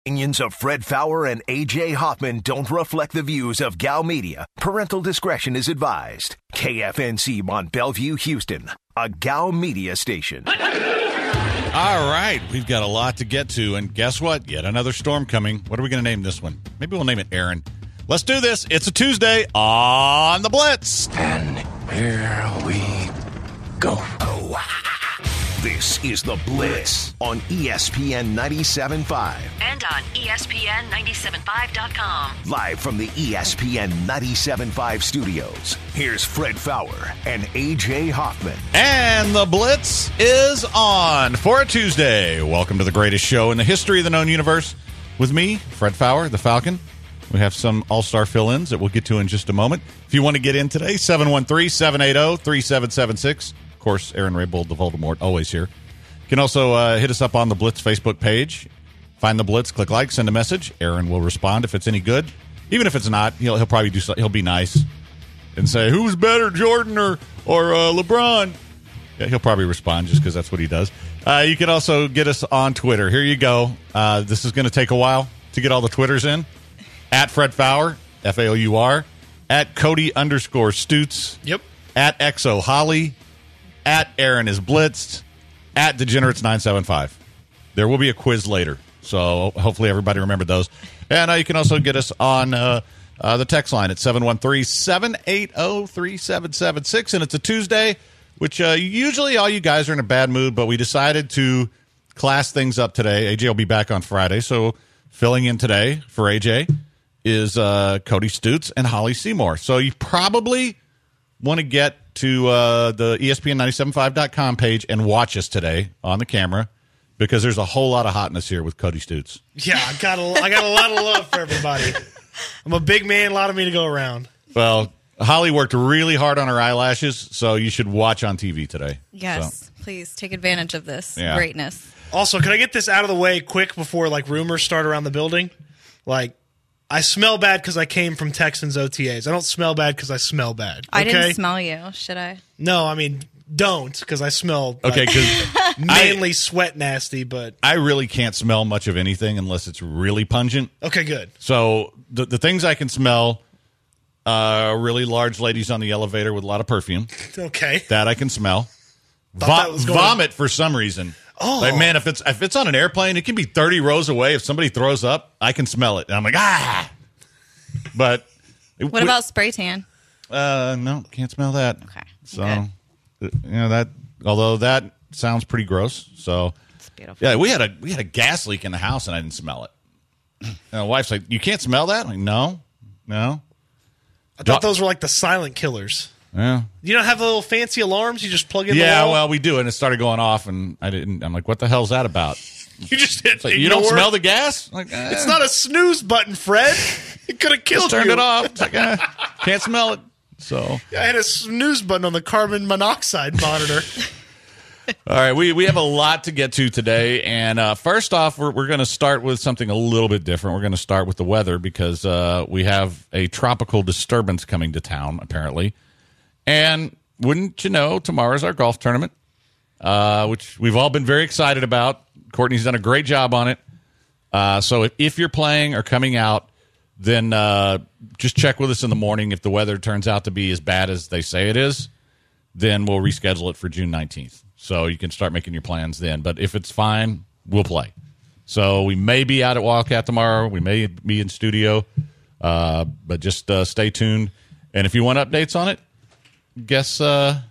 Opinions of Fred Fowler and A.J. Hoffman don't reflect the views of Gal Media. Parental discretion is advised. KFNC Mont Bellevue, Houston, a Gal Media station. All right, we've got a lot to get to, and guess what? Yet another storm coming. What are we going to name this one? Maybe we'll name it Aaron. Let's do this. It's a Tuesday on the Blitz. And here we go. This is The Blitz on ESPN 97.5. And on ESPN 97.5.com. Live from the ESPN 97.5 studios, here's Fred Fowler and A.J. Hoffman. And The Blitz is on for a Tuesday. Welcome to the greatest show in the history of the known universe. With me, Fred Fowler, the Falcon. We have some all-star fill-ins that we'll get to in just a moment. If you want to get in today, 713-780-3776. Of course, Aaron Raybould, the Voldemort, always here. You can also hit us up on the Blitz Facebook page. Find the Blitz, click like, send a message. Aaron will respond if it's any good. Even if it's not, he'll probably do. He'll be nice and say, "Who's better, Jordan or LeBron?" Yeah, he'll probably respond just because that's what he does. You can also get us on Twitter. Here you go. This is going to take a while to get all the Twitters in. At Fred Fowler, F-A-O-U-R. At Cody_Stutz. Yep. At Exo Holly. At Aaron is Blitzed. At Degenerates975. There will be a quiz later, so hopefully everybody remembered those. And you can also get us on the text line at 713-780-3776. And it's a Tuesday, which usually all you guys are in a bad mood, but we decided to class things up today. AJ will be back on Friday, so filling in today for AJ is Cody Stutz and Holly Seymour. So you probably want to get to the ESPN975.com page and watch us today on the camera because there's a whole lot of hotness here with Cody Stutz. Yeah, I got a lot of love for everybody. I'm a big man, a lot of me to go around. Well, Holly worked really hard on her eyelashes, so you should watch on TV today. Yes, please take advantage of this greatness. Also, can I get this out of the way quick before rumors start around the building? I smell bad because I came from Texans OTAs. I don't smell bad because I smell bad. Okay? I didn't smell you. Should I? No, I mean, don't because I smell because mainly sweat nasty. But I really can't smell much of anything unless it's really pungent. Okay, good. So the things I can smell are really large ladies on the elevator with a lot of perfume. Okay. That I can smell. Vomit for some reason. Oh. Man, if it's on an airplane, it can be 30 rows away. If somebody throws up, I can smell it. And I'm like, ah! But what about spray tan? No, can't smell that. Okay. So, although that sounds pretty gross. So, it's beautiful. Yeah, we had a gas leak in the house and I didn't smell it. And my wife's like, "You can't smell that?" I'm like, no. I thought those were like the silent killers. Yeah. You don't have the little fancy alarms? You just plug in the Yeah, wall? well, we do, and it started going off, and I didn't. I'm like, "What the hell's that about?" You just hit like, you don't smell the gas? Like, It's not a snooze button, Fred. It could have killed you. Turned it off. It's like, can't smell it. So I had a snooze button on the carbon monoxide monitor. All right, we have a lot to get to today, and first off, we're going to start with something a little bit different. We're going to start with the weather because we have a tropical disturbance coming to town, apparently. And wouldn't you know, tomorrow's our golf tournament, which we've all been very excited about. Courtney's done a great job on it. So if you're playing or coming out, then just check with us in the morning. If the weather turns out to be as bad as they say it is, then we'll reschedule it for June 19th. So you can start making your plans then. But if it's fine, we'll play. So we may be out at Wildcat tomorrow. We may be in studio. But just stay tuned. And if you want updates on it, guess where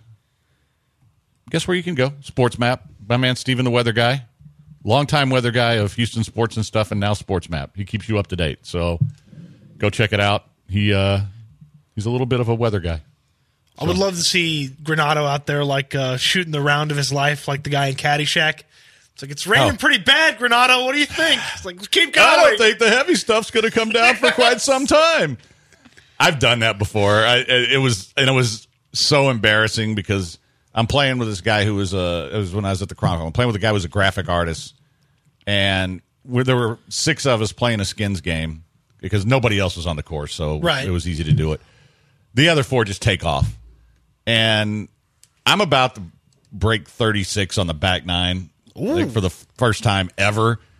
you can go. Sports Map. My man Steven, the weather guy. Longtime weather guy of Houston Sports and stuff, and now Sports Map. He keeps you up to date. So go check it out. He's a little bit of a weather guy. I would love to see Granato out there shooting the round of his life like the guy in Caddyshack. It's like, it's raining pretty bad, Granato. What do you think? It's like, keep going. I don't think the heavy stuff's going to come down for quite some time. I've done that before. It was so embarrassing because I'm playing with this guy who was it was when I was at the Chronicle. I'm playing with a guy who was a graphic artist, and there were 6 of us playing a skins game because nobody else was on the course, so It was easy to do it. The other 4 just take off, and I'm about to break 36 on the back 9 for the first time ever,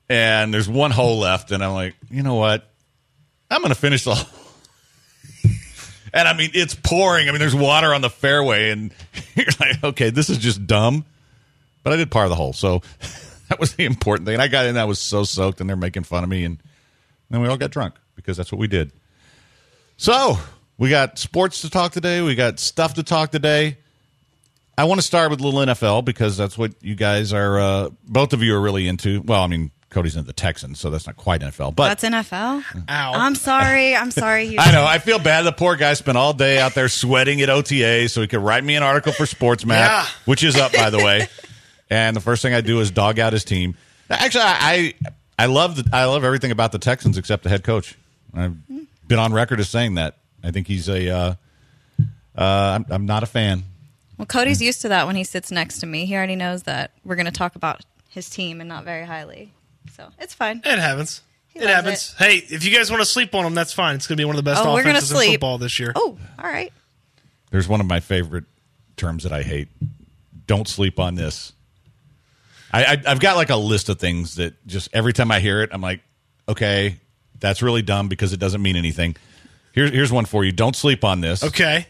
and there's one hole left, and I'm like, you know what? I'm going to finish the hole. And, I mean, it's pouring. I mean, there's water on the fairway, and you're like, okay, this is just dumb. But I did par the hole, so that was the important thing. And I got in, I was so soaked, and they're making fun of me, and then we all got drunk because that's what we did. So we got sports to talk today. We got stuff to talk today. I want to start with a little NFL because that's what you guys are, both of you are really into. Well, I mean, Cody's into the Texans, so that's not quite NFL. But that's NFL? Ow. I'm sorry. I know. I feel bad. The poor guy spent all day out there sweating at OTA so he could write me an article for SportsMap, which is up, by the way. And the first thing I do is dog out his team. Actually, I love everything about the Texans except the head coach. I've been on record as saying that. I think he's I'm not a fan. Well, Cody's used to that when he sits next to me. He already knows that we're going to talk about his team and not very highly. So it's fine. It happens. It happens. Hey, if you guys want to sleep on him, that's fine. It's going to be one of the best we're offenses gonna in football this year. Oh, all right. There's one of my favorite terms that I hate. Don't sleep on this. I've got like a list of things that just every time I hear it, I'm like, okay, that's really dumb because it doesn't mean anything. Here's one for you. Don't sleep on this. Okay.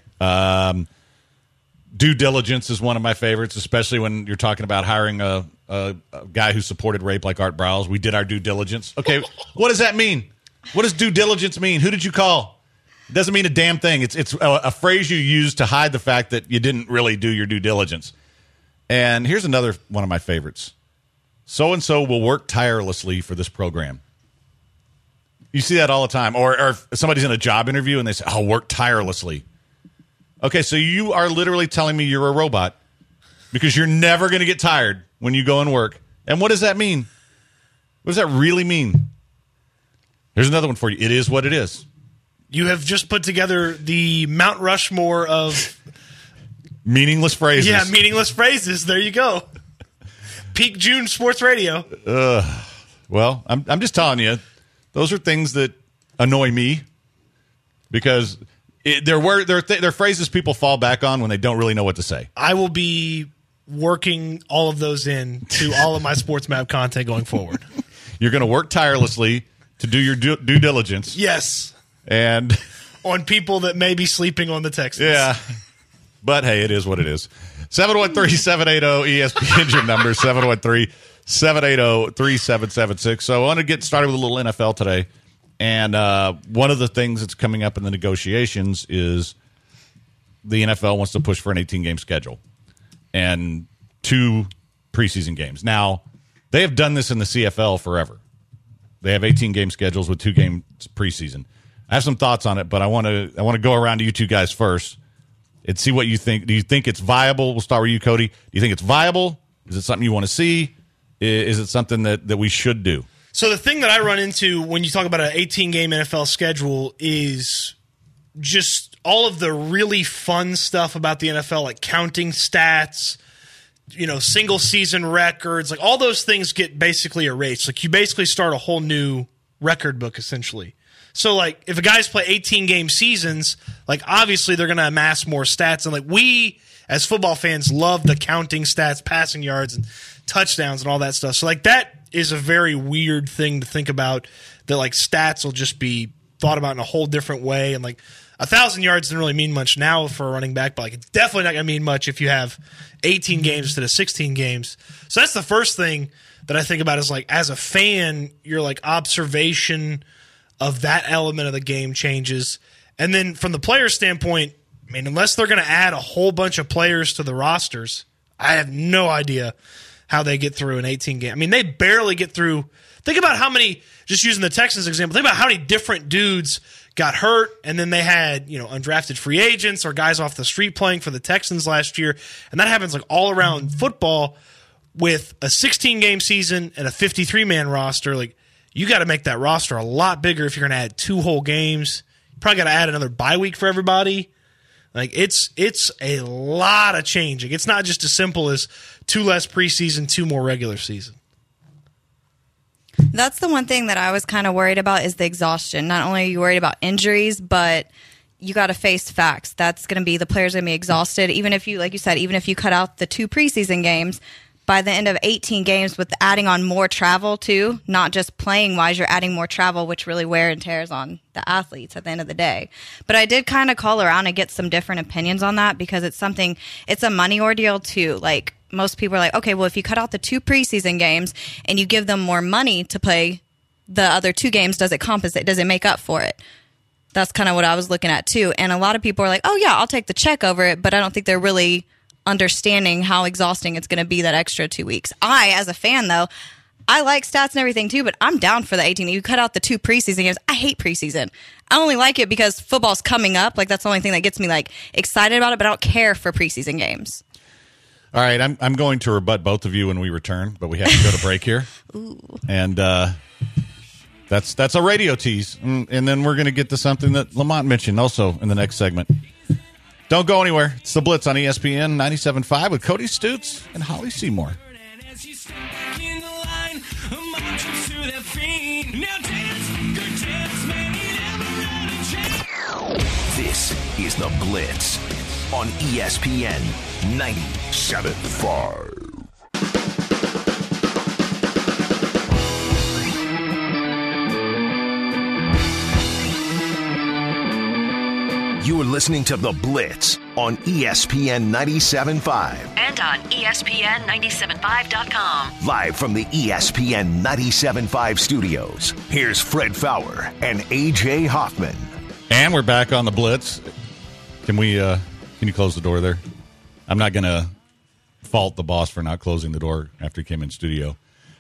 Due diligence is one of my favorites, especially when you're talking about hiring a guy who supported rape like Art Briles. We did our due diligence. Okay, what does that mean? What does due diligence mean? Who did you call? It doesn't mean a damn thing. It's a phrase you use to hide the fact that you didn't really do your due diligence. And here's another one of my favorites. So-and-so will work tirelessly for this program. You see that all the time. Or if somebody's in a job interview and they say, I'll work tirelessly. Okay, so you are literally telling me you're a robot because you're never going to get tired when you go and work. And what does that mean? What does that really mean? Here's another one for you. It is what it is. You have just put together the Mount Rushmore of meaningless phrases. Yeah, meaningless phrases. There you go. Peak June sports radio. Well, I'm just telling you, those are things that annoy me because they're phrases people fall back on when they don't really know what to say. I will be working all of those in to all of my SportsMap content going forward. You're going to work tirelessly to do your due diligence. Yes. And on people that may be sleeping on the Texans. Yeah. But, hey, it is what it is. 713-780-ESPN, your number, 713-780-3776. So I want to get started with a little NFL today. And one of the things that's coming up in the negotiations is the NFL wants to push for an 18-game schedule and 2 preseason games. Now, they have done this in the CFL forever. They have 18-game schedules with 2 games preseason. I have some thoughts on it, but I want to go around to you two guys first and see what you think. Do you think it's viable? We'll start with you, Cody. Do you think it's viable? Is it something you want to see? Is it something that we should do? So the thing that I run into when you talk about an 18-game NFL schedule is just all of the really fun stuff about the NFL, like counting stats, single season records, like all those things get basically erased. Like you basically start a whole new record book essentially. So like if a guy's play 18-game seasons, like obviously they're going to amass more stats. And like we as football fans love the counting stats, passing yards and touchdowns and all that stuff. So like that is a very weird thing to think about, that like stats will just be thought about in a whole different way. And like 1,000 yards doesn't really mean much now for a running back, but like it's definitely not going to mean much if you have 18 games instead of 16 games. So that's the first thing that I think about is like as a fan, your like observation of that element of the game changes. And then from the player standpoint, I mean, unless they're going to add a whole bunch of players to the rosters, I have no idea how they get through an 18 game. I mean, they barely get through. Think about how many, just using the Texans example, think about how many different dudes got hurt, and then they had, undrafted free agents or guys off the street playing for the Texans last year. And that happens like all around football with a 16-game season and a 53-man roster. Like, you got to make that roster a lot bigger if you're going to add 2 whole games. You probably got to add another bye week for everybody. Like it's a lot of changing. It's not just as simple as 2 less preseason, 2 more regular season. That's the one thing that I was kind of worried about is the exhaustion. Not only are you worried about injuries, but you got to face facts. That's going to be the players going to be exhausted. Even if you, like you said, even if you cut out the 2 preseason games, by the end of 18 games, with adding on more travel too, not just playing wise, you're adding more travel, which really wear and tears on the athletes at the end of the day. But I did kind of call around and get some different opinions on that, because it's a money ordeal too. Like, most people are like, okay, well, if you cut out the 2 preseason games and you give them more money to play the other 2 games, does it compensate? Does it make up for it? That's kind of what I was looking at too. And a lot of people are like, oh yeah, I'll take the check over it, but I don't think they're really understanding how exhausting it's going to be that extra 2 weeks. I, as a fan though, I like stats and everything too, but I'm down for the 18. You cut out the 2 preseason games. I hate preseason. I only like it because football's coming up. Like, that's the only thing that gets me like excited about it, but I don't care for preseason games. All right, I'm going to rebut both of you when we return, but we have to go to break here. Ooh. And that's a radio tease. And then we're going to get to something that Lamont mentioned also in the next segment. Don't go anywhere. It's The Blitz on ESPN 97.5 with Cody Stutz and Holly Seymour. This is The Blitz on ESPN 97.5. You are listening to The Blitz on ESPN 97.5. And on ESPN975.com. Live from the ESPN 97.5 studios, here's Fred Fowler and AJ Hoffman. And we're back on The Blitz. Can you close the door there? I'm not going to fault the boss for not closing the door after he came in studio.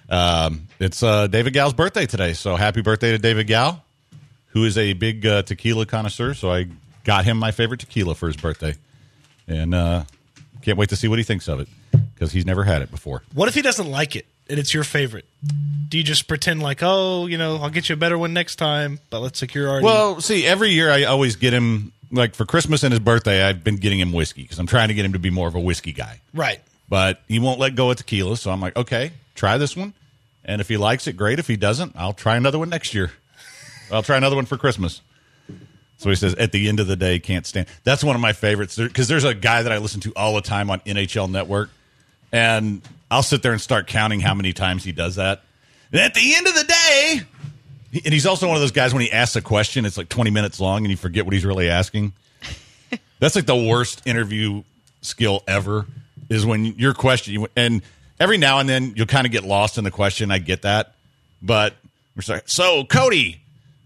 It's David Gal's birthday today, so happy birthday to David Gal, who is a big tequila connoisseur, so I got him my favorite tequila for his birthday. And can't wait to see what he thinks of it, because he's never had it before. What if he doesn't like it and it's your favorite? Do you just pretend like, oh, I'll get you a better one next time, but let's secure already? Well, see, every year I always get him, like for Christmas and his birthday, I've been getting him whiskey, because I'm trying to get him to be more of a whiskey guy. Right. But he won't let go of tequila, so I'm like, okay, try this one. And if he likes it, great. If he doesn't, I'll try another one next year. I'll try another one for Christmas. So he says, at the end of the day, can't stand. That's one of my favorites, because there's a guy that I listen to all the time on NHL Network, and I'll sit there and start counting how many times he does that. And at the end of the day, and he's also one of those guys, when he asks a question, it's like 20 minutes long, and you forget what he's really asking. That's like the worst interview skill ever, is when your question, and every now and then you'll kind of get lost in the question. I get that. But we're sorry. So, Cody,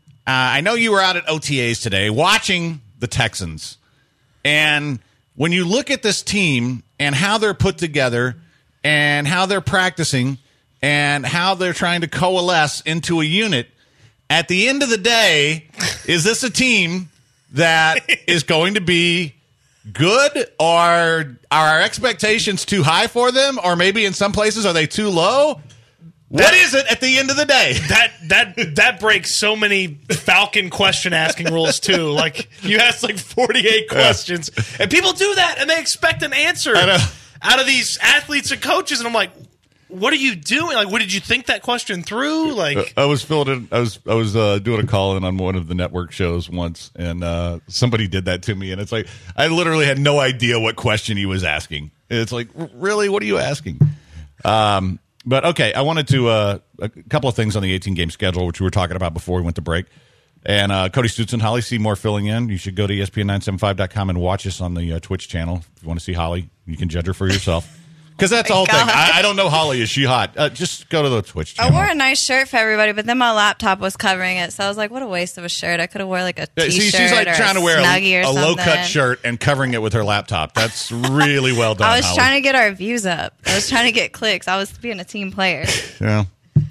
I know you were out at OTAs today watching the Texans. And when you look at this team and how they're put together and how they're practicing and how they're trying to coalesce into a unit, at the end of the day, is this a team that is going to be good, or are our expectations too high for them, or maybe in some places are they too low? What is it at the end of the day? That breaks so many Falcon question asking rules too. Like, you ask like 48 questions, and people do that, and they expect an answer out of these athletes and coaches, and I'm like, what are you doing? Like, what did you think that question through? Like, I was doing a call in on one of the network shows once, and somebody did that to me, and it's like I literally had no idea what question he was asking. It's like, really, what are you asking? But okay, I wanted to a couple of things on the 18-game schedule, which we were talking about before we went to break. And Cody Stutz and Holly Seymour filling in. You should go to ESPN975.com and watch us on the Twitch channel. If you want to see Holly, you can judge her for yourself. Because that's the whole thing. I don't know Holly. Is she hot? Just go to the Twitch channel. I wore a nice shirt for everybody, but then my laptop was covering it, so I was like, what a waste of a shirt. I could have wore like a T-shirt. See, she's like or trying to wear a low-cut shirt and covering it with her laptop. That's really well done, I was Holly. trying to get our views up. I was trying to get clicks. I was being a team player. Yeah.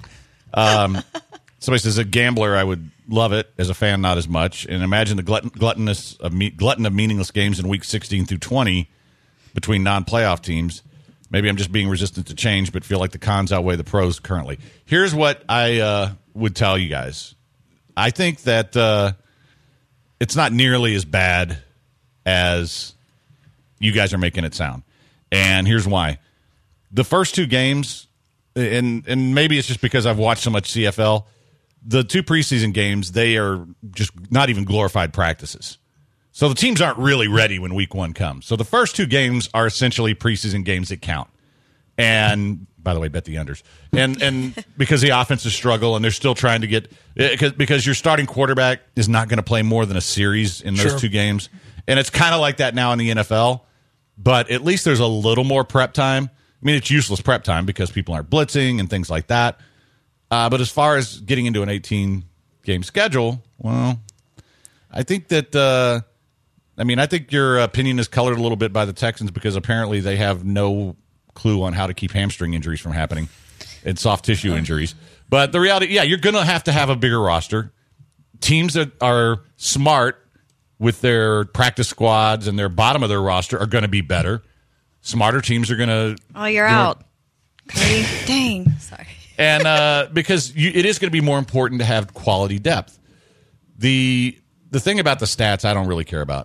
Somebody says, a gambler, I would love it. As a fan, not as much. And imagine the glutton of meaningless games in week 16 through 20 between non-playoff teams. Maybe I'm just being resistant to change, but feel like the cons outweigh the pros currently. Here's what I would tell you guys. I think that it's not nearly as bad as you guys are making it sound. And here's why. The first 2 games, and maybe it's just because I've watched so much CFL, the 2 preseason games, they are just not even glorified practices. So the teams aren't really ready when week 1 comes. So the first 2 games are essentially preseason games that count. And by the way, bet the unders. And because the offenses struggle and they're still trying to get because your starting quarterback is not going to play more than a series in those 2 games. And it's kind of like that now in the NFL, but at least there's a little more prep time. I mean, it's useless prep time because people aren't blitzing and things like that. But as far as getting into an 18-game schedule, well, I think that I think your opinion is colored a little bit by the Texans because apparently they have no clue on how to keep hamstring injuries from happening and soft tissue injuries. But the reality, you're going to have a bigger roster. Teams that are smart with their practice squads and their bottom of their roster are going to be better. Smarter teams are going to... Oh, you're out. Cody. Dang. Sorry. And because it is going to be more important to have quality depth. The thing about the stats I don't really care about.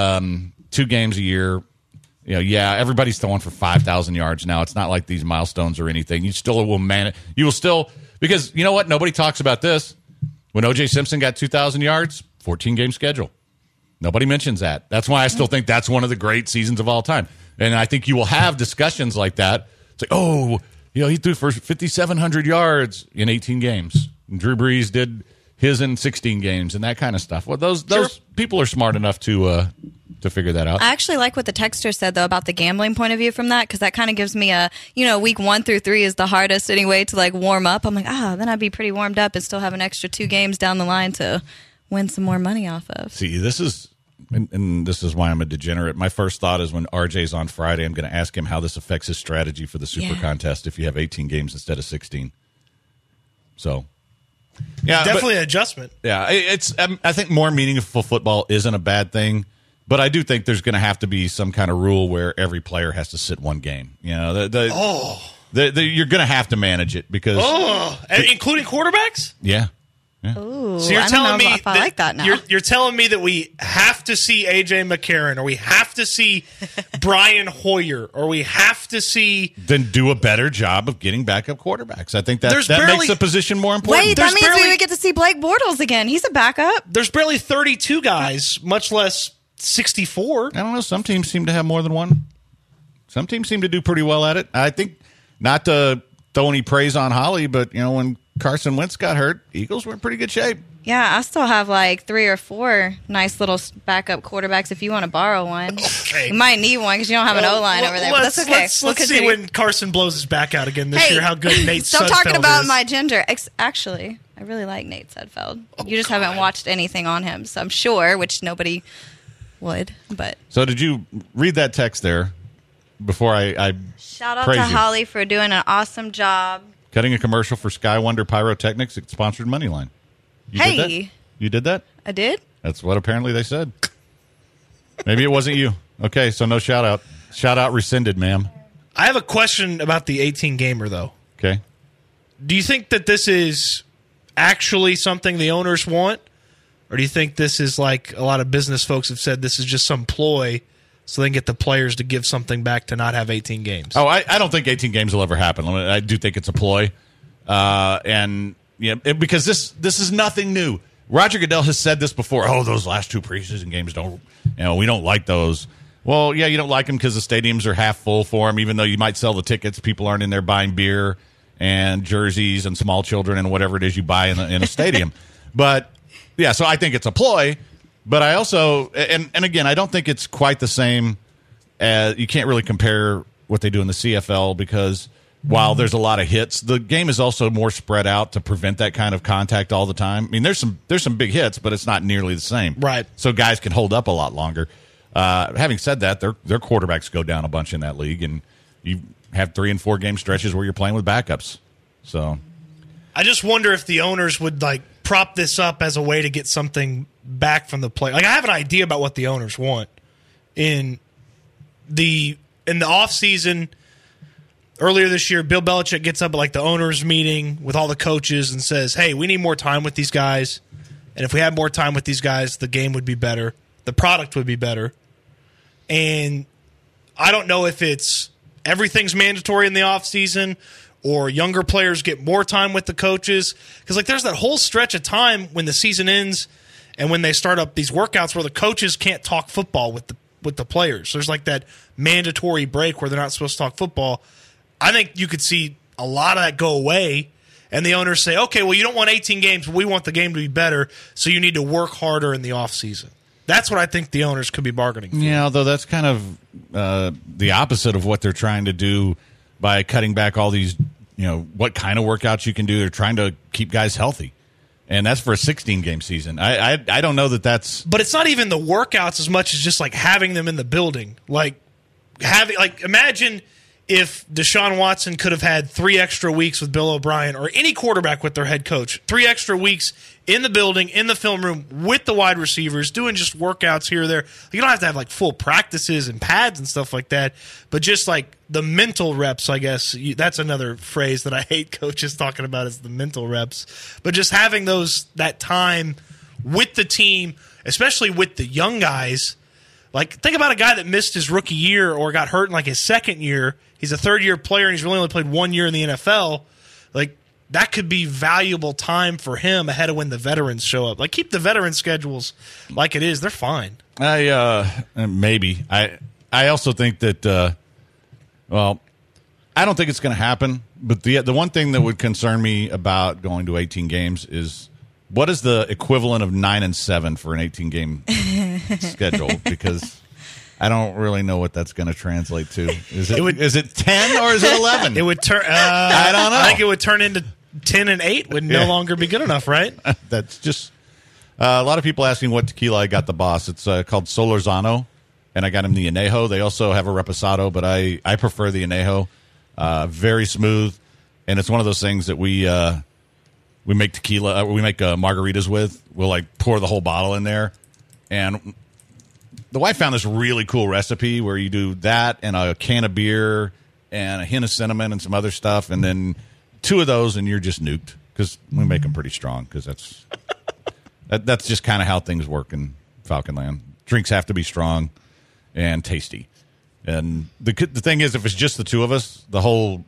2 games a year... everybody's throwing for 5,000 yards now. It's not like these milestones or anything. You still will manage. You will still, because you know what? Nobody talks about this. When O.J. Simpson got 2,000 yards, 14-game schedule. Nobody mentions that. That's why I still think that's one of the great seasons of all time. And I think you will have discussions like that. It's like, he threw for 5,700 yards in 18 games. And Drew Brees did his in 16 games and that kind of stuff. Well, those people are smart enough to figure that out. I actually like what the texter said, though, about the gambling point of view from that, because that kind of gives me week 1 through 3 is the hardest anyway to, warm up. I'm like, then I'd be pretty warmed up and still have an extra 2 games down the line to win some more money off of. See, this is why I'm a degenerate. My first thought is when RJ's on Friday, I'm going to ask him how this affects his strategy for the Super Contest if you have 18 games instead of 16. So... yeah, definitely an adjustment. Yeah, I think more meaningful football isn't a bad thing, but I do think there's going to have to be some kind of rule where every player has to sit 1 game. You're going to have to manage it because including quarterbacks. Yeah. Ooh, so you're telling me if I like that now. You're telling me that we have to see AJ McCarron, or we have to see Brian Hoyer, or we have to see then do a better job of getting backup quarterbacks. I think that makes the position more important. Wait, that means we would get to see Blake Bortles again. He's a backup. There's barely 32 guys, much less 64. I don't know. Some teams seem to have more than one. Some teams seem to do pretty well at it. I think not to throw any praise on Holly, but when Carson Wentz got hurt, Eagles were in pretty good shape. Yeah, I still have 3 or 4 nice little backup quarterbacks if you want to borrow one. Okay. You might need one because you don't have an O-line over there, but that's okay. Let's see when Carson blows his back out again this year how good Nate Sudfeld is. Stop talking about my ginger. Actually, I really like Nate Sudfeld. You just haven't watched anything on him, so I'm sure, which nobody would. But so did you read that text there before I shout out to Holly for doing an awesome job. Cutting a commercial for Sky Wonder Pyrotechnics. It sponsored Moneyline. Did that? You did that? I did? That's what apparently they said. Maybe it wasn't you. Okay, so no shout out. Shout out rescinded, ma'am. I have a question about the 18-gamer, though. Okay. Do you think that this is actually something the owners want? Or do you think this is like a lot of business folks have said this is just some ploy so they can get the players to give something back to not have 18 games? Oh, I don't think 18 games will ever happen. I do think it's a ploy. Because this is nothing new. Roger Goodell has said this before. Oh, those last 2 preseason games we don't like those. Well, yeah, you don't like them because the stadiums are half full for them, even though you might sell the tickets. People aren't in there buying beer and jerseys and small children and whatever it is you buy in a stadium. But, yeah, so I think it's a ploy. But I also, and again, I don't think it's quite the same as, you can't really compare what they do in the CFL because while there's a lot of hits, the game is also more spread out to prevent that kind of contact all the time. I mean, there's some big hits, but it's not nearly the same. Right. So guys can hold up a lot longer. Having said that, their quarterbacks go down a bunch in that league, and you have 3 and 4 game stretches where you're playing with backups. So I just wonder if the owners would prop this up as a way to get something back from the player. I have an idea about what the owners want in the off season. Earlier this year, Bill Belichick gets up at the owners meeting with all the coaches and says, "Hey, we need more time with these guys, and if we had more time with these guys, the game would be better, the product would be better." And I don't know if it's everything's mandatory in the off season or younger players get more time with the coaches, because there's that whole stretch of time when the season ends and when they start up these workouts where the coaches can't talk football with the players. There's that mandatory break where they're not supposed to talk football. I think you could see a lot of that go away, and the owners say, okay, well, you don't want 18 games, but we want the game to be better, so you need to work harder in the offseason. That's what I think the owners could be bargaining for. Yeah, although that's kind of the opposite of what they're trying to do by cutting back all these, what kind of workouts you can do. They're trying to keep guys healthy. And that's for a 16-game season. I don't know that that's... But it's not even the workouts as much as just like having them in the building. Imagine if Deshaun Watson could have had 3 extra weeks with Bill O'Brien, or any quarterback with their head coach, 3 extra weeks in the building, in the film room, with the wide receivers, doing just workouts here or there. You don't have to have like full practices and pads and stuff like that, but just like the mental reps, I guess. That's another phrase that I hate coaches talking about, is the mental reps. But just having that time with the team, especially with the young guys. Like, think about a guy that missed his rookie year or got hurt in like his second year. He's a third-year player, and he's really only played 1 year in the NFL. Like, that could be valuable time for him ahead of when the veterans show up. Like, keep the veteran schedules like it is. They're fine. Maybe. I also think that, I don't think it's going to happen. But the one thing that would concern me about going to 18 games is, what is the equivalent of 9 and 7 for an 18-game schedule? Because I don't really know what that's going to translate to. Is it 10 or is it 11? It would turn. I don't know. I think it would turn into 10 and 8. Would no longer be good enough, right? That's just a lot of people asking what tequila I got the boss. It's called Solorzano, and I got him the Añejo. They also have a Reposado, but I prefer the Añejo. Very smooth, and it's one of those things that we make tequila, we make margaritas with. We'll like pour the whole bottle in there. And the wife found this really cool recipe where you do that and a can of beer and a hint of cinnamon and some other stuff. And then 2 of those and you're just nuked, because we make them pretty strong, because that's just kind of how things work in Falconland. Drinks have to be strong and tasty. And the thing is, if it's just the 2 of us, the whole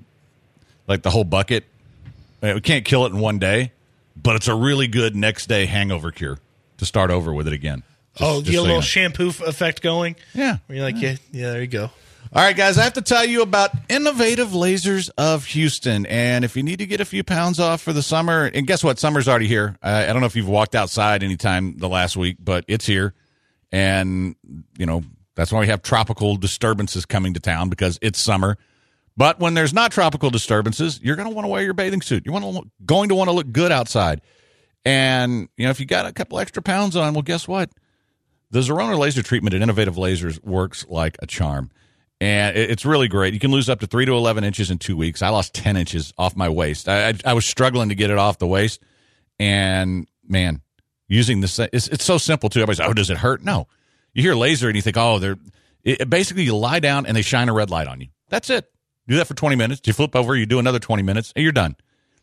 bucket, we can't kill it in one day, but it's a really good next day hangover cure to start over with it again. Just get a little shampoo effect going? Yeah. You're like, yeah, there you go. All right, guys, I have to tell you about Innovative Lasers of Houston. And if you need to get a few pounds off for the summer, and guess what? Summer's already here. I don't know if you've walked outside anytime the last week, but it's here. And, that's why we have tropical disturbances coming to town, because it's summer. But when there's not tropical disturbances, you're going to want to wear your bathing suit. You're going to want to look good outside. And, if you got a couple extra pounds on, well, guess what? The Zerona laser treatment at Innovative Lasers works like a charm. And it's really great. You can lose up to 3 to 11 inches in 2 weeks. I lost 10 inches off my waist. I was struggling to get it off the waist. And, man, using this, it's so simple, too. Everybody's, oh, does it hurt? No. You hear laser and you think, basically you lie down and they shine a red light on you. That's it. Do that for 20 minutes. You flip over, you do another 20 minutes, and you're done.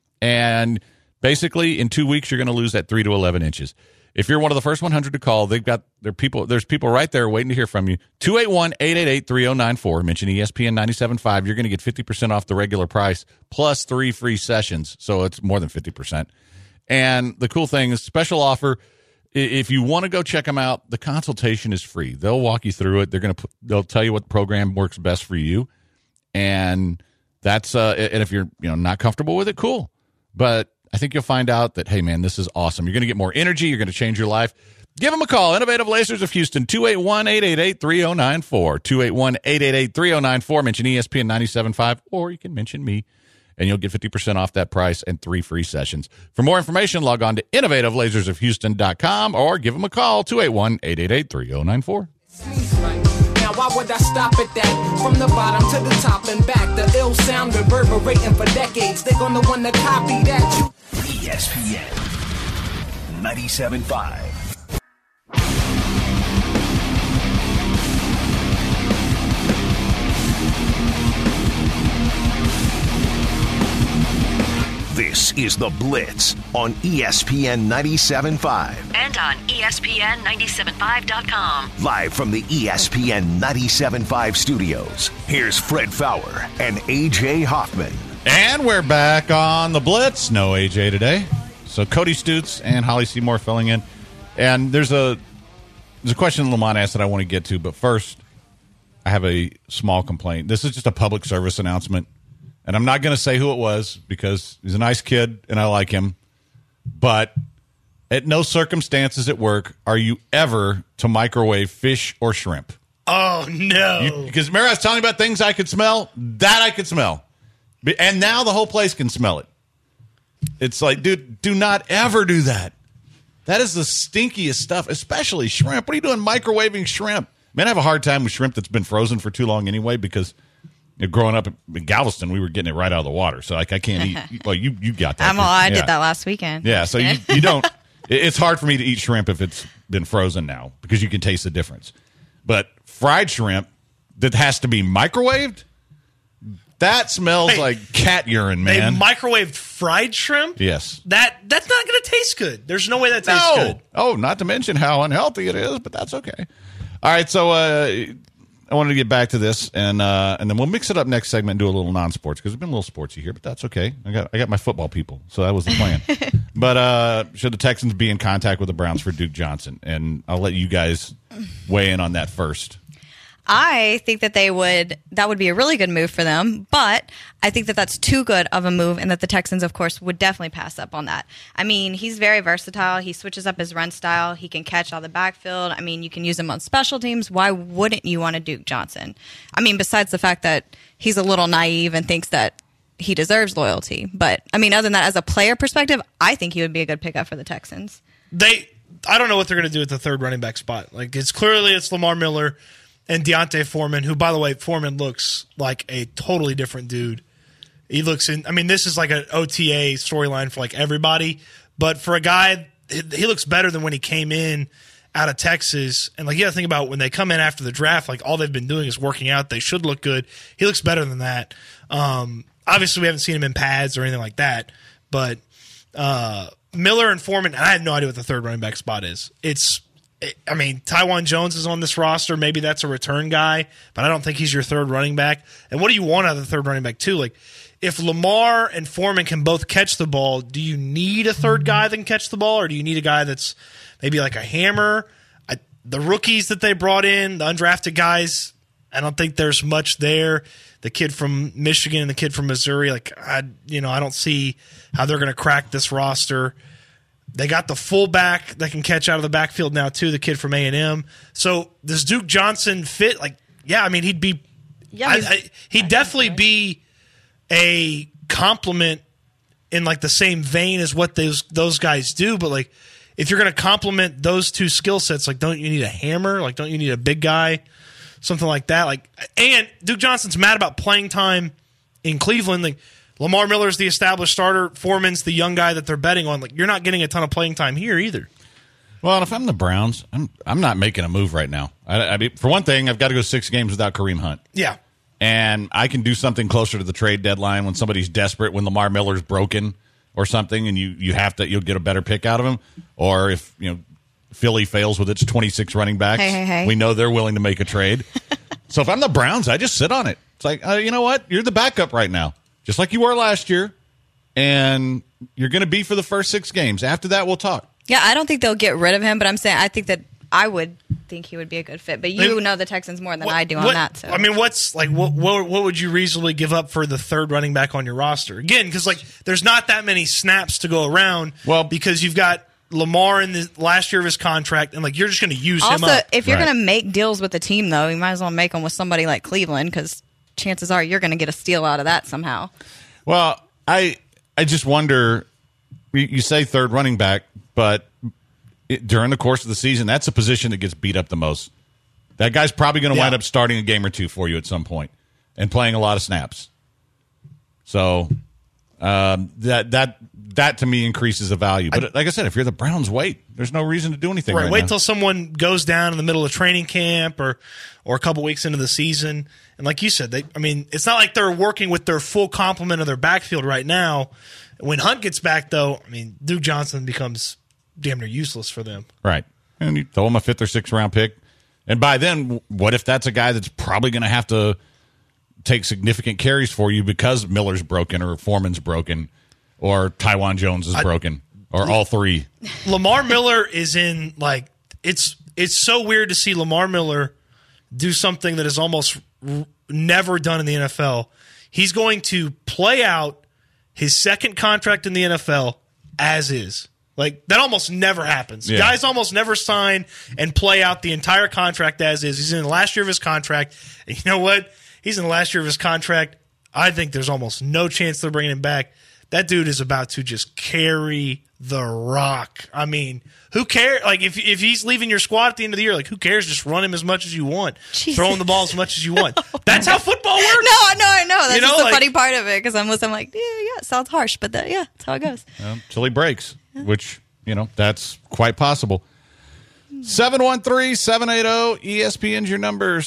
And basically, in 2 weeks, you're going to lose that 3 to 11 inches. If you're one of the first 100 to call, there's people right there waiting to hear from you. 281-888-3094. Mention ESPN 97.5. You're going to get 50% off the regular price, plus 3 free sessions. So it's more than 50%. And the cool thing is, special offer, if you want to go check them out, the consultation is free. They'll walk you through it. They'll tell you what program works best for you. And that's and if you're not comfortable with it, cool. But I think you'll find out that, hey, man, this is awesome. You're going to get more energy. You're going to change your life. Give them a call. Innovative Lasers of Houston, 281-888-3094. 281-888-3094. Mention ESPN 97.5, or you can mention me, and you'll get 50% off that price and 3 free sessions. For more information, log on to innovativelasersofhouston.com or give them a call, 281-888-3094. Why would I stop at that? From the bottom to the top and back, the ill sound reverberating for decades. They're gonna want to copy that. ESPN 97.5. This is The Blitz on ESPN 97.5. And on ESPN975.com. Live from the ESPN 97.5 studios, here's Fred Fowler and A.J. Hoffman. And we're back on The Blitz. No A.J. today. So Cody Stutz and Holly Seymour filling in. And there's a question Lamont asked that I want to get to, but first, I have a small complaint. This is just a public service announcement. and I'm not going to say who it was because he's a nice kid and I like him, but at no circumstances at work are you ever to microwave fish or shrimp. Oh, no. Because remember I was telling you about things I could smell? That I could smell. And now the whole place can smell it. It's like, dude, do not ever do that. That is the stinkiest stuff, especially shrimp. What are you doing microwaving shrimp? Man, I have a hard time with shrimp that's been frozen for too long anyway because growing up in Galveston, we were getting it right out of the water. So like I can't eat. Well, you got that. I did that last weekend. Yeah, so you don't. It's hard for me to eat shrimp if it's been frozen now because you can taste the difference. But fried shrimp that has to be microwaved, that smells like cat urine, man. A microwaved fried shrimp? Yes. That's not going to taste good. There's no way that tastes good. Oh, not to mention how unhealthy it is, but that's okay. All right, so I wanted to get back to this, and then we'll mix it up next segment and do a little non-sports because we've been a little sportsy here, but that's okay. I got my football people, so that was the plan. But should the Texans be in contact with the Browns for Duke Johnson? And I'll let you guys weigh in on that first. I think that that would be a really good move for them, but I think that that's too good of a move and that the Texans, of course, would definitely pass up on that. I mean, he's very versatile. He switches up his run style. He can catch out of the backfield. I mean, you can use him on special teams. Why wouldn't you want a Duke Johnson? I mean, besides the fact that he's a little naive and thinks that he deserves loyalty. But, I mean, other than that, as a player perspective, I think he would be a good pickup for the Texans. I don't know what they're going to do at the third running back spot. Like, it's Lamar Miller and D'Onta Foreman, who, by the way, Foreman looks like a totally different dude. He looks this is like an OTA storyline for like everybody, but for a guy, he looks better than when he came in out of Texas. And like, you got to think about when they come in after the draft, like all they've been doing is working out. They should look good. He looks better than that. Obviously, we haven't seen him in pads or anything like that, but Miller and Foreman, and I have no idea what the third running back spot is. Tywan Jones is on this roster. Maybe that's a return guy, but I don't think he's your third running back. And what do you want out of the third running back, too? Like, if Lamar and Foreman can both catch the ball, do you need a third guy that can catch the ball, or do you need a guy that's maybe like a hammer? The rookies that they brought in, the undrafted guys, I don't think there's much there. The kid from Michigan and the kid from Missouri, I don't see how they're going to crack this roster. They got the fullback that can catch out of the backfield now, too, the kid from A&M. So does Duke Johnson fit? He'd be he'd definitely be a compliment in, the same vein as what those guys do. But, if you're going to complement those two skill sets, don't you need a hammer? Don't you need a big guy? Something like that. And Duke Johnson's mad about playing time in Cleveland. Lamar Miller's the established starter. Foreman's the young guy that they're betting on. You're not getting a ton of playing time here either. Well, if I'm the Browns, I'm not making a move right now. For one thing, I've got to go 6 games without Kareem Hunt. Yeah. And I can do something closer to the trade deadline when somebody's desperate, when Lamar Miller's broken or something, and you'll get a better pick out of him. Or if Philly fails with its 26 running backs, hey. we know they're willing to make a trade. So if I'm the Browns, I just sit on it. It's like, you know what? You're the backup right now. Just like you were last year, and you're going to be for the first 6 games. After that, we'll talk. Yeah, I don't think they'll get rid of him, but I'm saying I think that I would think he would be a good fit. But you know the Texans more than I do on that. So what would you reasonably give up for the third running back on your roster? Again, because there's not that many snaps to go around. Well, because you've got Lamar in the last year of his contract, and you're just going to use him up. Also, if you're going to make deals with the team, though, you might as well make them with somebody like Cleveland because chances are you're going to get a steal out of that somehow. Well, I just wonder, you say third running back, but during the course of the season, that's a position that gets beat up the most. That guy's probably going to wind up starting a game or two for you at some point and playing a lot of snaps. So that to me increases the value. But like I said, if you're the Browns, wait. There's no reason to do anything right wait now. till someone goes down in the middle of training camp or a couple weeks into the season. And like you said, it's not like they're working with their full complement of their backfield right now. When Hunt gets back, though, Duke Johnson becomes damn near useless for them. Right. And you throw him a 5th or 6th round pick. And by then, what if that's a guy that's probably going to have to take significant carries for you because Miller's broken or Foreman's broken or Tywan Jones is broken or all three? Lamar Miller is in, it's so weird to see Lamar Miller do something that is almost never done in the NFL. He's going to play out his second contract in the NFL as is. Like, that almost never happens. Yeah. Guys almost never sign and play out the entire contract as is. He's in the last year of his contract. And you know what? He's in the last year of his contract. I think there's almost no chance they're bringing him back. That dude is about to just carry the rock. I mean, who cares? Like, if he's leaving your squad at the end of the year, like, who cares? Just run him as much as you want. Jesus. Throw him the ball as much as you want. That's how football works. No, I know. That's You know, just the like- funny part of it because I'm like, yeah, it sounds harsh, but that's how it goes. Till he breaks, which, that's quite possible. 713-780-ESPN's your number.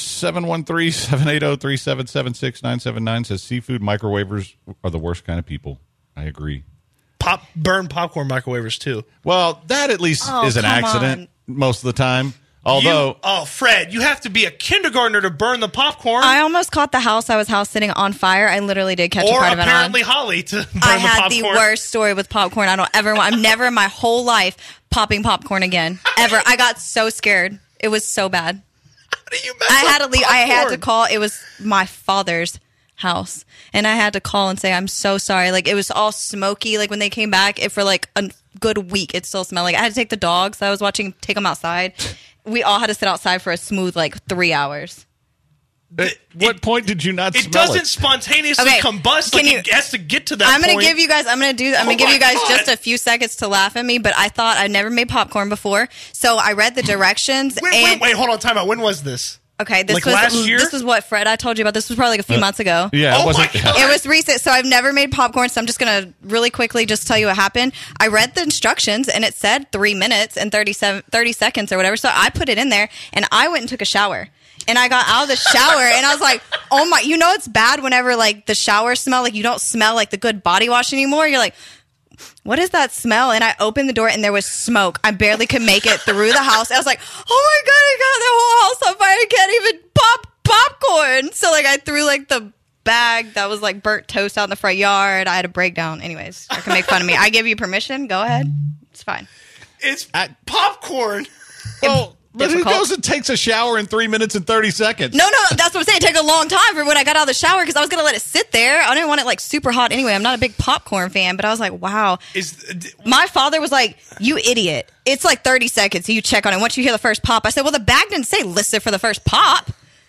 713-780-3776-979 says seafood microwavers are the worst kind of people. I agree. Burn popcorn microwavers, too. Well, that at least is an come accident most of the time. Although, Fred, you have to be a kindergartner to burn the popcorn. I almost caught the house I was house sitting on fire. I literally did catch a or part of it on. apparently Holly to burn I the had popcorn. the worst story with popcorn. I don't ever want. I'm never in my whole life popping popcorn again. Ever. I got so scared. It was so bad. How do you mess I had up to leave. I had to popcorn? call. It was my father's house, and I had to call and say I'm so sorry. Like, it was all smoky. Like, when they came back, for like a good week, it still smelled. Like, I had to take the dogs that I was watching, take them outside. We all had to sit outside for a smooth 3 hours. at what point did you not It smell doesn't it? spontaneously Okay, combust. can Like, you- it has to get to that I'm point. gonna give you guys. I'm gonna give my you guys God. just a few seconds to laugh at me. But I thought I'd never made popcorn before, so I read the directions. Wait, hold on, time out. When was this? Okay, this Like was last year? This was what Fred I told you about. This was probably like a few months ago. Yeah, Oh it wasn't. my God. It was recent, so I've never made popcorn, so I'm just going to really quickly just tell you what happened. I read the instructions, and it said 3 minutes and 30 seconds or whatever, so I put it in there, and I went and took a shower. And I got out of the shower, and I was like, oh my, it's bad whenever, the shower smell, you don't smell, the good body wash anymore. You're like, what is that smell? And I opened the door, and there was smoke. I barely could make it through the house. I was like, oh my God, I got the whole house on fire. I can't even pop popcorn. So I threw the bag that was burnt toast out in the front yard. I had a breakdown. Anyways, you can make fun of me. I give you permission. Go ahead. It's fine. It's popcorn. Well, but who difficult. goes and takes a shower in 3 minutes and 30 seconds? No, that's what I'm saying. It took a long time for when I got out of the shower because I was going to let it sit there. I didn't want it super hot anyway. I'm not a big popcorn fan, but I was like, wow. My father was like, you idiot. It's 30 seconds. So you check on it. Once you hear the first pop, I said, well, the bag didn't say listen for the first pop.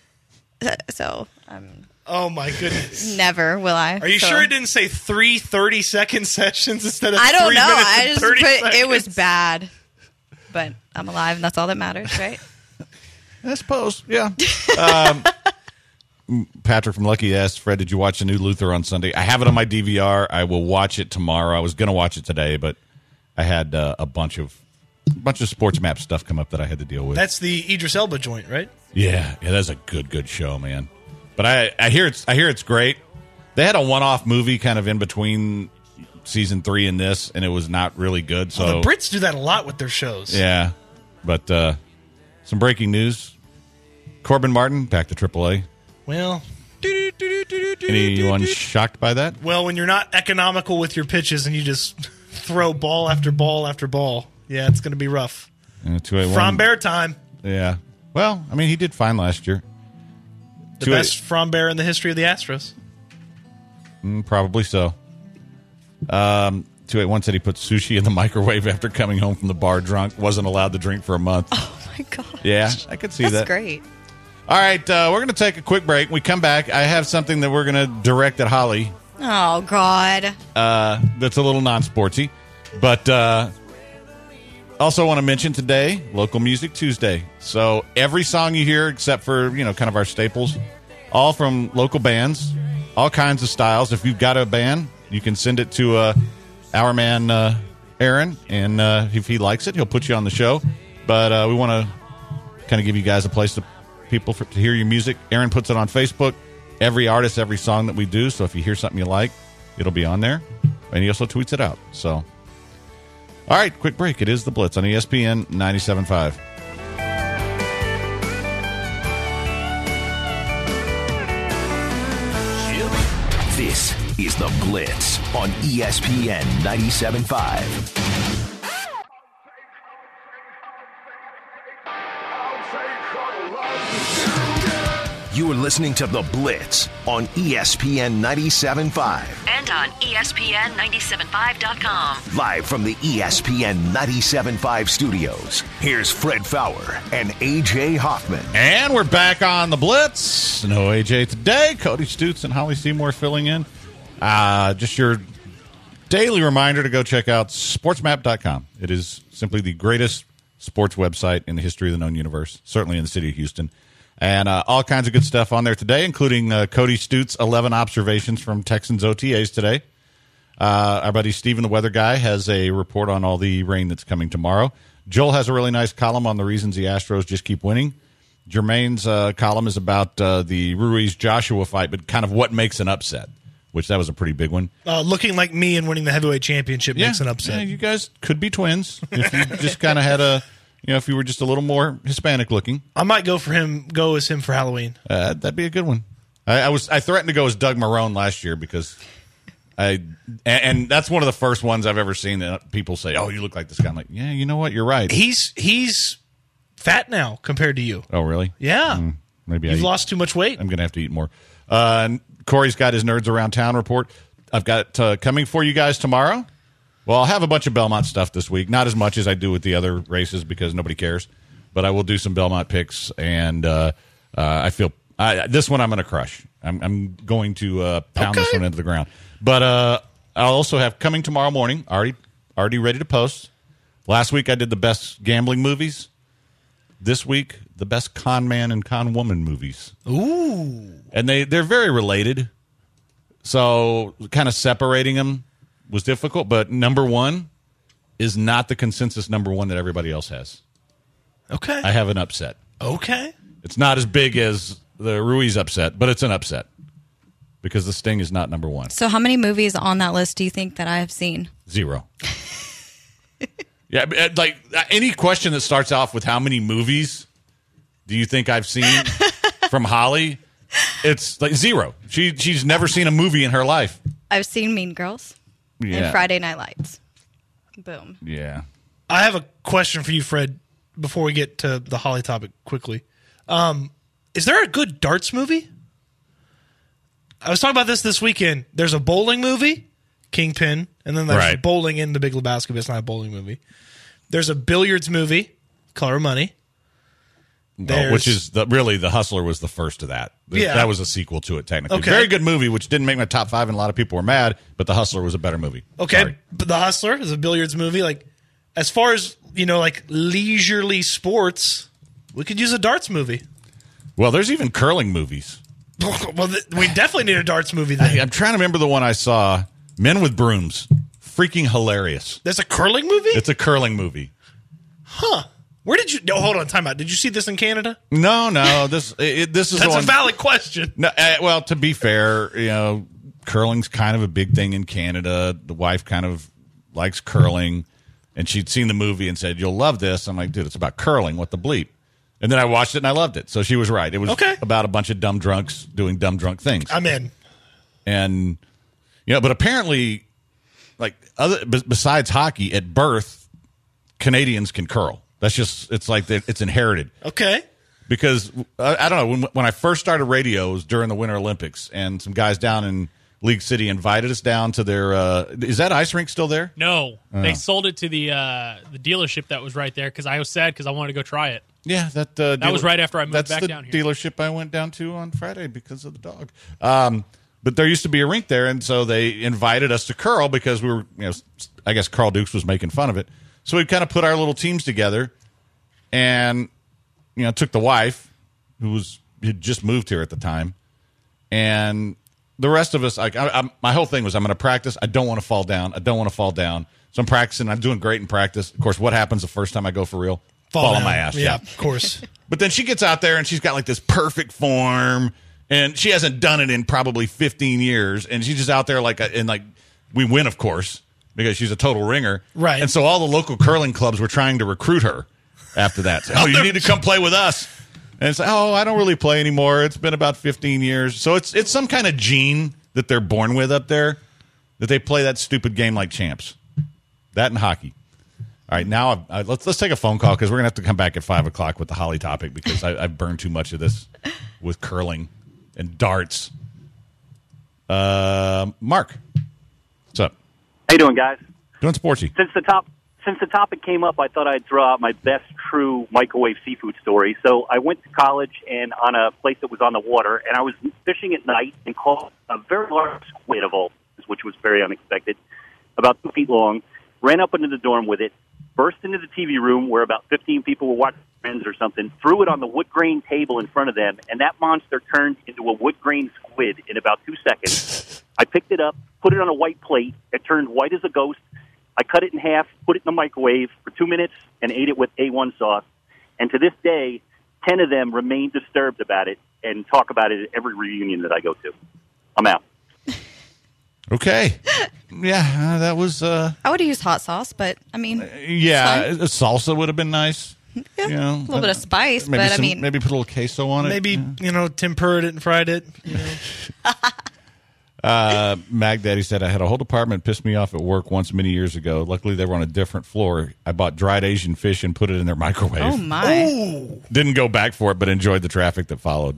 So, Oh my goodness. never will I. Are you So- sure it didn't say 3 30-second sessions instead of I don't 3 know. minutes I and just 30 put it was seconds? bad. But I'm alive, and that's all that matters, right? I suppose, yeah. Patrick from Lucky asked, Fred, did you watch the new Luther on Sunday? I have it on my DVR. I will watch it tomorrow. I was going to watch it today, but I had a bunch of sports map stuff come up that I had to deal with. That's the Idris Elba joint, right? Yeah, that's a good show, man. But I hear it's great. They had a one-off movie kind of in between season 3 and this, and it was not really good. So The Brits do that a lot with their shows. yeah, but some breaking news: Corbin Martin back to AAA. Well, Anyone shocked by that? when you're not economical with your pitches and you just throw ball after ball after ball, yeah, it's going to be rough. 281. From Bear time. Yeah. Well, I mean, he did fine last year. The best From Bear in the history of the Astros. Probably so. 281 said he put sushi in the microwave after coming home from the bar drunk. Wasn't allowed to drink for a month. Oh my God. Yeah, I could see That's that. great. All right, we're going to take a quick break. When we come back, I have something that we're going to direct at Holly Oh God. that's a little non-sportsy. But also want to mention today, Local Music Tuesday. So every song you hear, except for, kind of our staples, all from local bands, all kinds of styles. If you've got a band, you can send it to our man, Aaron, and if he likes it, he'll put you on the show. But we want to kind of give you guys a place to hear your music. Aaron puts it on Facebook. Every artist, every song that we do. So if you hear something you like, it'll be on there. And he also tweets it out. So, all right, quick break. It is The Blitz on ESPN 97.5. This is The Blitz on ESPN 97.5. You're listening to The Blitz on ESPN 97.5. And on ESPN975.com. Live from the ESPN 97.5 studios, here's Fred Fowler and AJ Hoffman. And we're back on The Blitz. No AJ today. Cody Stutz and Holly Seymour filling in. Just your daily reminder to go check out sportsmap.com. It is simply the greatest sports website in the history of the known universe, certainly in the city of Houston. And all kinds of good stuff on there today, including Cody Stutz' 11 observations from Texans OTAs today. Our buddy Steven, the weather guy, has a report on all the rain that's coming tomorrow. Joel has a really nice column on the reasons the Astros just keep winning. Jermaine's column is about the Ruiz-Joshua fight, but kind of what makes an upset, which that was a pretty big one. Looking like me and winning the heavyweight championship makes an upset. Yeah, you guys could be twins if you just kind of had if you were just a little more Hispanic looking. I might go as him for Halloween. That'd be a good one. I threatened to go as Doug Marrone last year because and that's one of the first ones I've ever seen that people say, "Oh, you look like this guy." I'm like, yeah, you know what? You're right. He's fat now compared to you. Oh, really? Yeah. Maybe you've lost too much weight. I'm going to have to eat more. Corey's got his Nerds Around Town report. I've got coming for you guys tomorrow. Well, I'll have a bunch of Belmont stuff this week. Not as much as I do with the other races because nobody cares. But I will do some Belmont picks, and I feel this one I'm going to crush. I'm going to pound this one into the ground. But I'll also have coming tomorrow morning, already ready to post. Last week I did the best gambling movies. This week, the best con man and con woman movies. Ooh. And they're very related. So kind of separating them was difficult, but number one is not the consensus number one that everybody else has. Okay. I have an upset. Okay. It's not as big as the Ruiz upset, but it's an upset because the Sting is not number one. So how many movies on that list do you think that I have seen? 0. Yeah, like any question that starts off with how many movies do you think I've seen from Holly, it's like 0. She's never seen a movie in her life. I've seen Mean Girls and Friday Night Lights. Boom. Yeah. I have a question for you, Fred, before we get to the Holly topic quickly. Is there a good darts movie? I was talking about this weekend. There's a bowling movie, Kingpin, and then there's bowling in The Big Lebowski, but it's not a bowling movie. There's a billiards movie, Color of Money. Which is really The Hustler was the first of that. Yeah. That was a sequel to it, technically. Okay. Very good movie, which didn't make my top 5, and a lot of people were mad, but The Hustler was a better movie. Okay, Sorry. But The Hustler is a billiards movie. Like, as far as, like leisurely sports, we could use a darts movie. Well, there's even curling movies. Well, we definitely need a darts movie then. I'm trying to remember the one I saw. Men with Brooms. Freaking hilarious. There's a curling movie? It's a curling movie. Huh. Where did you... No, hold on, time out. Did you see this in Canada? No. This is That's a valid question. No, well, to be fair, curling's kind of a big thing in Canada. The wife kind of likes curling, and she'd seen the movie and said, "You'll love this." I'm like, dude, it's about curling. What the bleep? And then I watched it, and I loved it. So she was right. It was about a bunch of dumb drunks doing dumb drunk things. I'm in. And, but apparently, like, besides hockey, at birth, Canadians can curl. That's just, it's like it's inherited. Okay. Because, I don't know, when I first started radio, it was during the Winter Olympics, and some guys down in League City invited us down to their, is that ice rink still there? No. They sold it to the dealership that was right there because I was sad because I wanted to go try it. Yeah, that was right after I moved back down here. That's the dealership I went down to on Friday because of the dog. But there used to be a rink there, and so they invited us to curl because we were, I guess Carl Dukes was making fun of it. So we kind of put our little teams together and, took the wife, who had just moved here at the time, and the rest of us, my whole thing was I'm going to practice. I don't want to fall down. So I'm practicing. I'm doing great in practice. Of course, what happens the first time I go for real? Fall on my ass. Yeah, of course. But then she gets out there and she's got like this perfect form, and she hasn't done it in probably 15 years, and she's just out there we win, of course, because she's a total ringer. Right. And so all the local curling clubs were trying to recruit her after that. So, you need to come play with us. And it's like, I don't really play anymore. It's been about 15 years. So it's some kind of gene that they're born with up there, that they play that stupid game like champs. That and hockey. All right, now let's take a phone call because we're going to have to come back at 5 o'clock with the Holly topic because I've burned too much of this with curling and darts. Mark, what's up? How you doing, guys? Doing sportsy. Since the topic came up, I thought I'd throw out my best true microwave seafood story. So I went to college and on a place that was on the water, and I was fishing at night and caught a very large squid of all, which was very unexpected, about 2 feet long. Ran up into the dorm with it, burst into the TV room where about 15 people were watching Friends or something, threw it on the wood grain table in front of them, and that monster turned into a wood grain squid in about 2 seconds. I picked it up, put it on a white plate. It turned white as a ghost. I cut it in half, put it in the microwave for 2 minutes, and ate it with A1 sauce. And to this day, 10 of them remain disturbed about it and talk about it at every reunion that I go to. I'm out. Okay. Yeah, that was... I would have used hot sauce, but, I mean... yeah, a salsa would have been nice. Yeah, you know, a little bit of spice, maybe but, I mean... Maybe put a little queso on it. Maybe, tempered it and fried it. Mag Daddy said, I had a whole department piss me off at work once many years ago. Luckily, they were on a different floor. I bought dried Asian fish and put it in their microwave. Oh, my. Ooh. Didn't go back for it, but enjoyed the traffic that followed.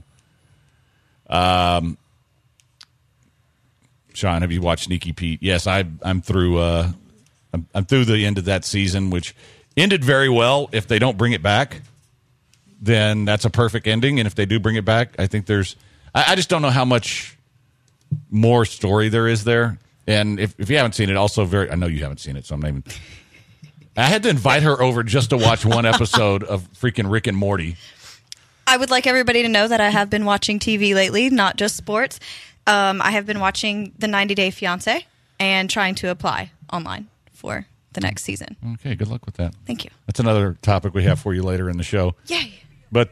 Sean, have you watched Sneaky Pete? Yes, I'm through. I'm through the end of that season, which ended very well. If they don't bring it back, then that's a perfect ending. And if they do bring it back, I think there's. I just don't know how much more story there is there. And if you haven't seen it, also I know you haven't seen it, so I'm not even. I had to invite her over just to watch one episode of freaking Rick and Morty. I would like everybody to know that I have been watching TV lately, not just sports. I have been watching the 90 Day Fiancé and trying to apply online for the next season. Okay, good luck with that. Thank you. That's another topic we have for you later in the show. Yay. But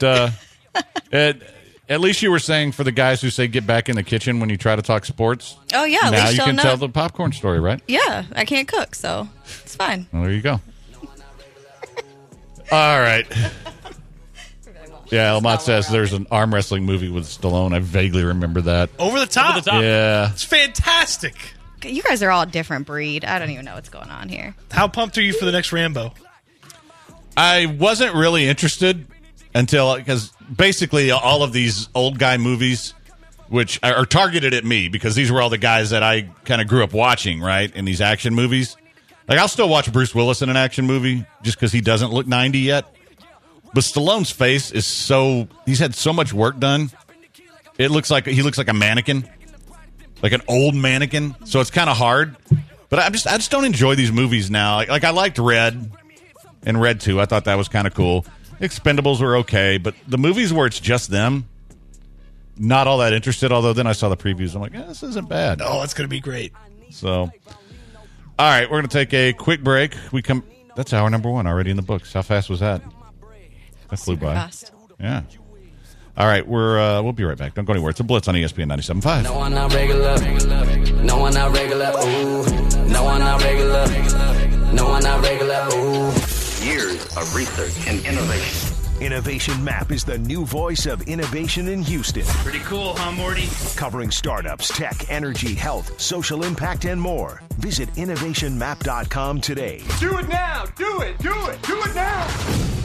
at least you were saying for the guys who say get back in the kitchen when you try to talk sports. Oh, yeah. Now you can tell the popcorn story, right? Yeah, I can't cook, so it's fine. Well, there you go. All right. Yeah, Elmont says there's an arm wrestling movie with Stallone. I vaguely remember that. Over the top. Yeah. It's fantastic. You guys are all a different breed. I don't even know what's going on here. How pumped are you for the next Rambo? I wasn't really interested because basically all of these old guy movies, which are targeted at me because these were all the guys that I kind of grew up watching, right, in these action movies. Like, I'll still watch Bruce Willis in an action movie just because he doesn't look 90 yet. But Stallone's face is he's had so much work done. He looks like a mannequin, like an old mannequin. So it's kind of hard. But I just don't enjoy these movies now. Like I liked Red and Red 2. I thought that was kind of cool. Expendables were okay, but the movies where it's just them, not all that interested. Although then I saw the previews. I'm like, this isn't bad. Oh, it's going to be great. So, all right, we're going to take a quick break. That's hour number 1 already in the books. How fast was that? That flew by. Fast. Yeah. All right, we'll be right back. Don't go anywhere. It's a Blitz on ESPN 97.5. No, I'm not regular. No, I'm not regular. Ooh. No, I'm not regular. No, I'm not regular. Ooh. Years of research and innovation. Innovation Map is the new voice of innovation in Houston. Pretty cool, huh, Morty? Covering startups, tech, energy, health, social impact, and more. Visit innovationmap.com today. Do it now! Do it! Do it! Do it now!